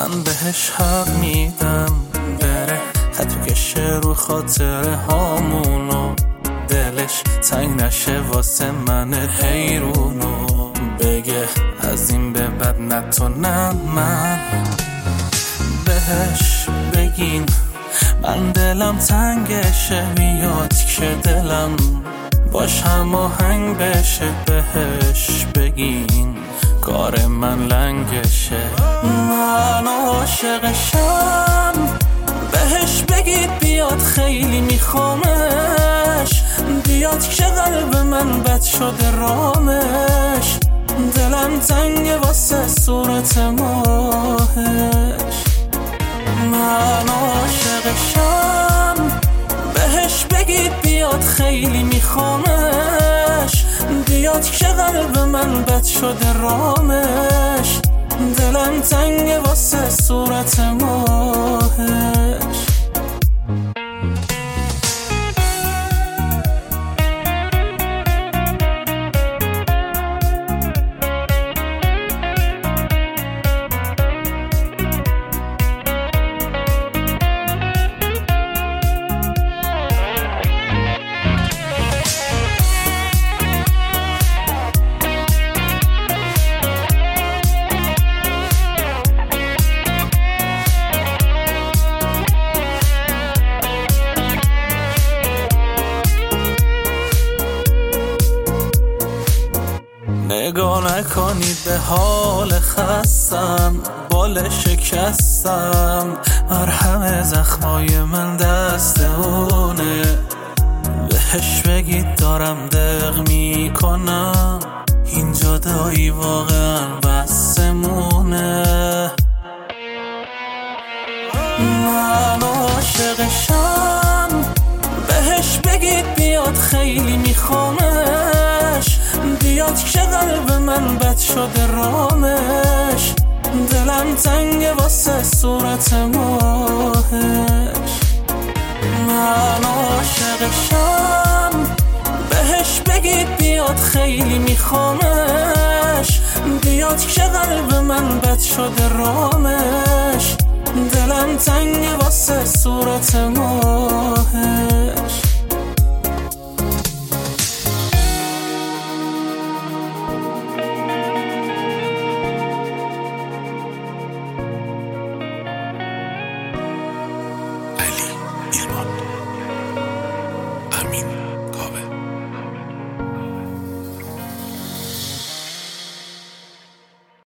من بهش حق میدم بره، خطو کشه رو خاطره هامونو، دلش تنگ نشه واسه من حیرونو، بگه از این به بعد نه تو نه من. بهش بگین من دلم تنگشه، بیاد که دلم باش هماهنگ بشه. بهش بگین کار من لنگشه، من عاشقشم. بهش بگید بیاد خیلی میخوامش، بیاد که قلب من بد شده رامش، دلم تنگ واسه صورت ماهش. من عاشقشم. بهش بگید بیاد خیلی میخوامش، بیاد که قلب من بد شده رامش، دلم تنگ واسه صورت ماهش. نگاه نکنید به حال خستم، بال شکستم، مرهم زخمای من دست اونه. بهش بگید دارم دق میکنم، این جدایی واقعا بسمونه. من عاشقشم. بهش بگید بیاد خیلی میخوامش، بیاد که قلب من بد شده رامش، دلم تنگ واسه صورت ماهش. من عاشقشم. بهش بگید بیاد خیلی میخوامش، بیاد که قلب من بد شده رامش، دلم تنگ واسه صورت ماهش. علی ایلمان. امین.